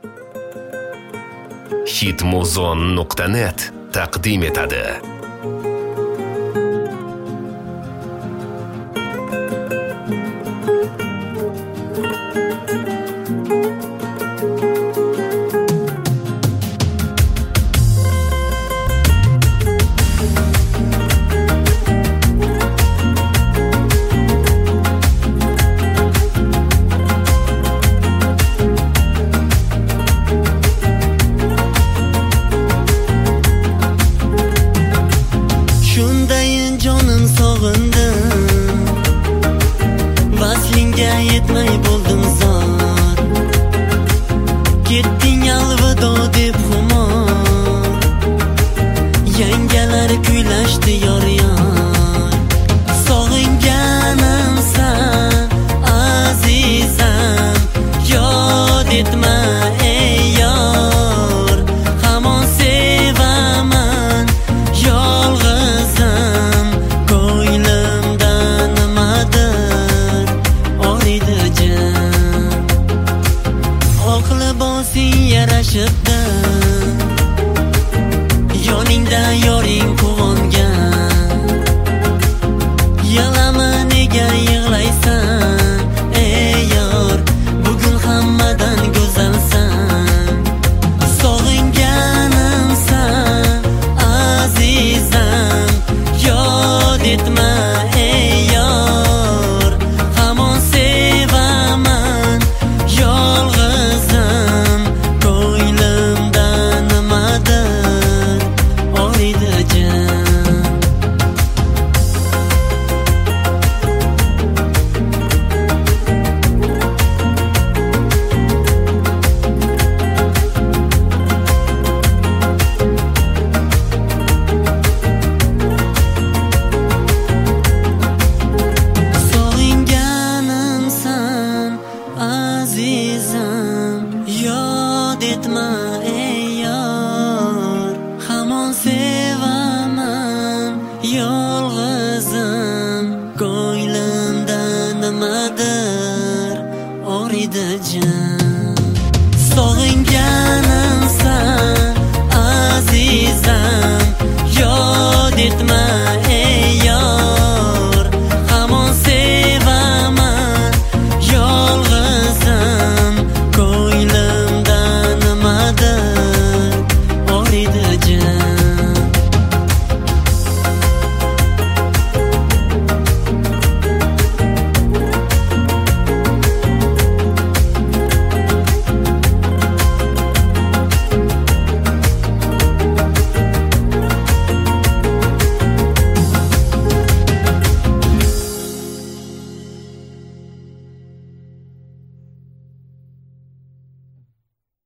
Hitmuzon.net taqdim etadi. Vaslingga yetmay bo'ldim zor. Ketding alvido deb xumor. Yangalar kuylashdi yor-yor. Sog'inganimsan azizam, yod etma ey yor. Hamon sevaman yolg'izim, ko'nglimda nimadir oriydi jim. Oq libosing yarashibdi, yoningda yoring quvongan. Yig'lama nega yig'laysan ey yor, bugun hammadan go'zalsan. Sog'inganimsan azizam, yod etma ey yor. Hamon sevaman yolg'izim, ko'nglimda nimadir oriydi jim. Sog'inganimsan azizam, yod etma ey yor. Hamon sevaman yolg'izim, ko'nglimda nimadir oriydi jim.